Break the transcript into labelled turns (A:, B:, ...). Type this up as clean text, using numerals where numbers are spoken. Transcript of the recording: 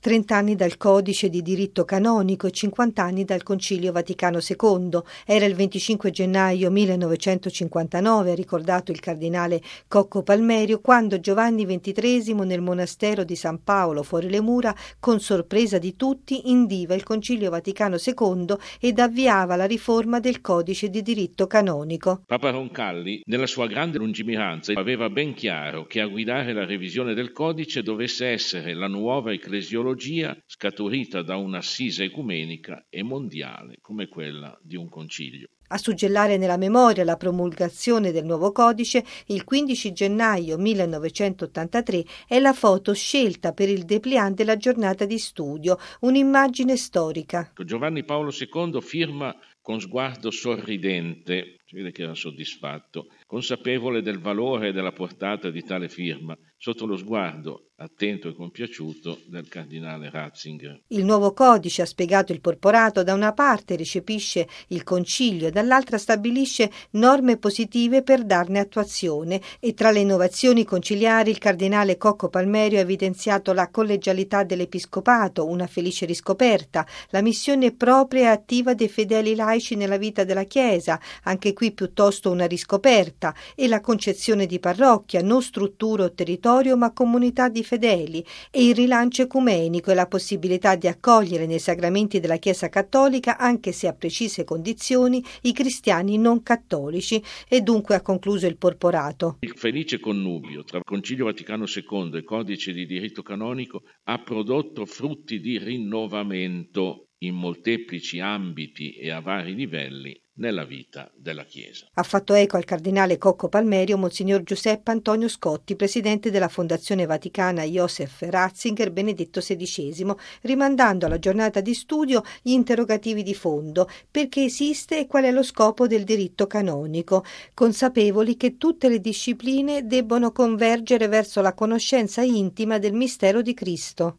A: 30 anni dal Codice di diritto canonico e 50 anni dal Concilio Vaticano II. Era il 25 gennaio 1959, ha ricordato il cardinale Cocco Palmerio, quando Giovanni XXIII nel monastero di San Paolo fuori le mura, con sorpresa di tutti, indiva il Concilio Vaticano II ed avviava la riforma del Codice di diritto canonico.
B: Papa Roncalli, nella sua grande lungimiranza, aveva ben chiaro che a guidare la revisione del codice dovesse essere la nuova ecclesiologia scaturita da un'assise ecumenica e mondiale come quella di un concilio.
A: A suggellare nella memoria la promulgazione del nuovo codice, il 15 gennaio 1983 è la foto scelta per il dépliant della giornata di studio, un'immagine storica.
B: Giovanni Paolo II firma con sguardo sorridente, si vede che era soddisfatto, consapevole del valore e della portata di tale firma, sotto lo sguardo attento e compiaciuto del cardinale Ratzinger.
A: Il nuovo codice, ha spiegato il porporato, da una parte recepisce il concilio e dall'altra stabilisce norme positive per darne attuazione, e tra le innovazioni conciliari il cardinale Cocco Palmerio ha evidenziato la collegialità dell'episcopato, una felice riscoperta, la missione propria e attiva dei fedeli laici nella vita della Chiesa, anche qui piuttosto una riscoperta, e la concezione di parrocchia, non struttura o territorio ma comunità di fedeli, e il rilancio ecumenico e la possibilità di accogliere nei sacramenti della Chiesa cattolica, anche se a precise condizioni, i cristiani non cattolici. E dunque, ha concluso il porporato,
B: il felice connubio tra Concilio Vaticano II e Codice di diritto canonico ha prodotto frutti di rinnovamento in molteplici ambiti e a vari livelli nella vita della Chiesa.
A: Ha fatto eco al cardinale Cocco Palmerio Monsignor Giuseppe Antonio Scotti, presidente della Fondazione Vaticana Joseph Ratzinger Benedetto XVI, rimandando alla giornata di studio gli interrogativi di fondo: perché esiste e qual è lo scopo del diritto canonico, consapevoli che tutte le discipline debbono convergere verso la conoscenza intima del mistero di Cristo.